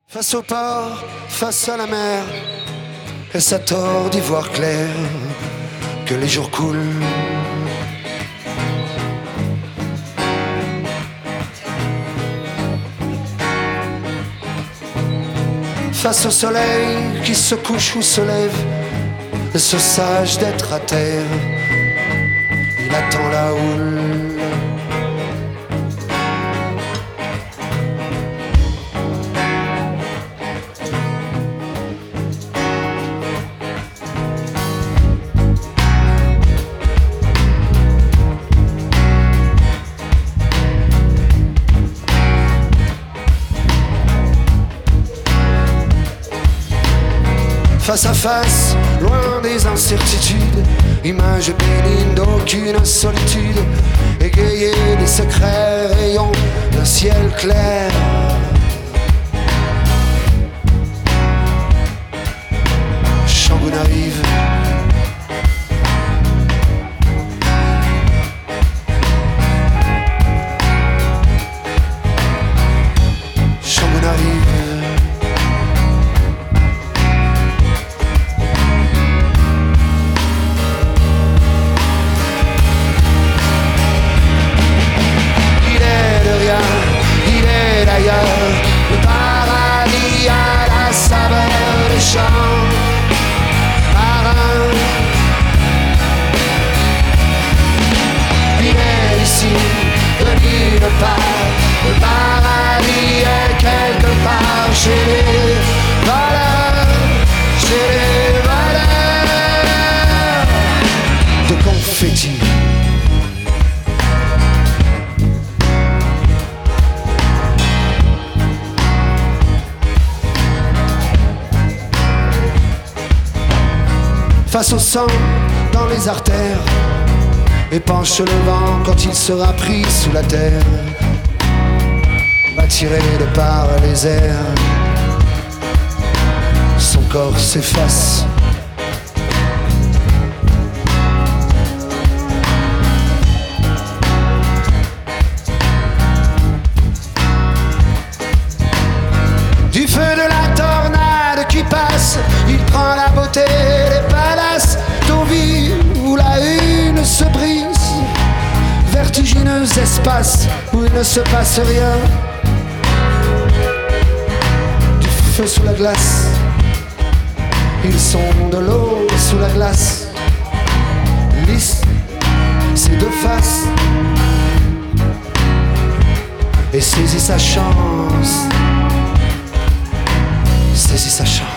Face au port, face à la mer, est-ce à tort d'y voir clair que les jours coulent? Face au soleil qui se couche ou se lève, ce sage d'être à terre, il attend la houle. Face à face, loin des incertitudes, image bénigne d'aucune solitude, égayée des secrets rayons d'un ciel clair. Shangun arrive. Shangun arrive. Le paradis à la saveur des champs marins. Il est ici, de nulle part. Le paradis est quelque part chez les voleurs, chez les voleurs de confettis. Face au sang dans les artères, épanche le vent quand il sera pris sous la terre, va tirer de par les airs, son corps s'efface. Du feu de la tornade qui passe, il prend la beauté des palaces d'eau vive où la une se brise, vertigineux espace où il ne se passe rien. Du feu sous la glace, ils sont de l'eau sous la glace, lisse ses deux faces, et saisit sa chance. Saisis sa chance.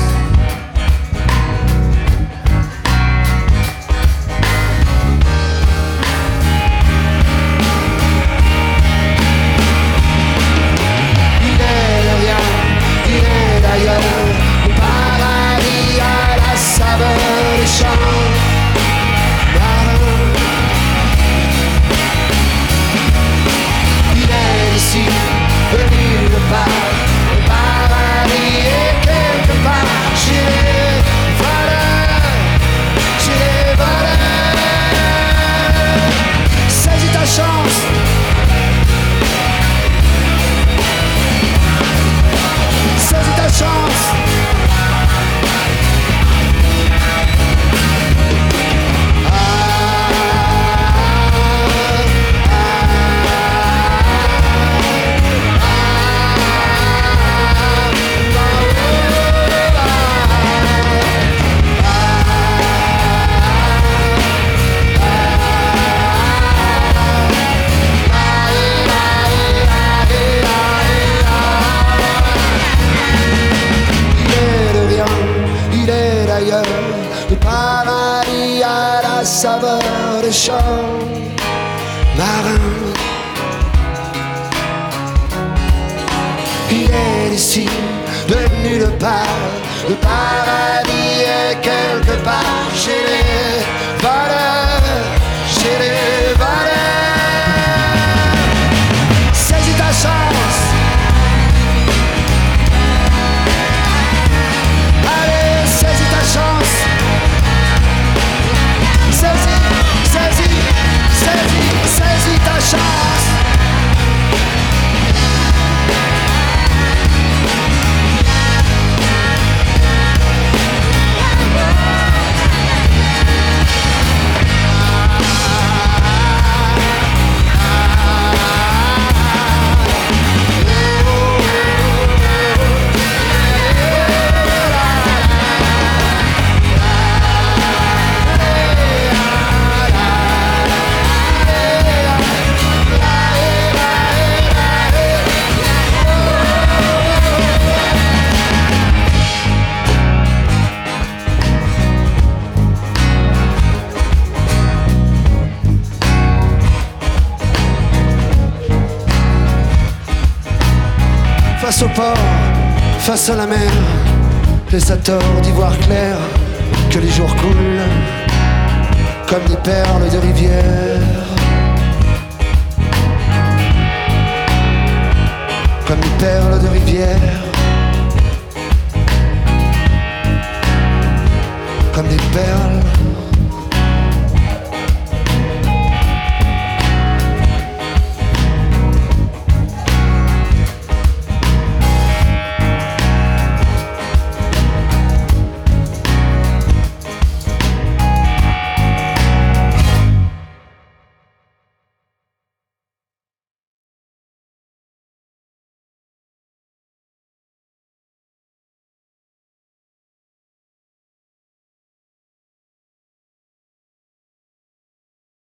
Il est de rien, il est d'ailleurs, le paradis à la saveur des champs marins. Il est ici, de nulle part. Chez les voleurs, saisis ta chance. Saisis ta chance. Le paradis à la saveur des champs marins. Il est ici, de nulle part. Le paradis est quelque part chez les voleurs, chez les voleurs. Saisis ta chance. Allez, saisis ta chance. Saisis ta chance. port, face à la mer, les ators d'ivoire clair, que les jours coulent comme des perles de rivière, comme des perles de rivière.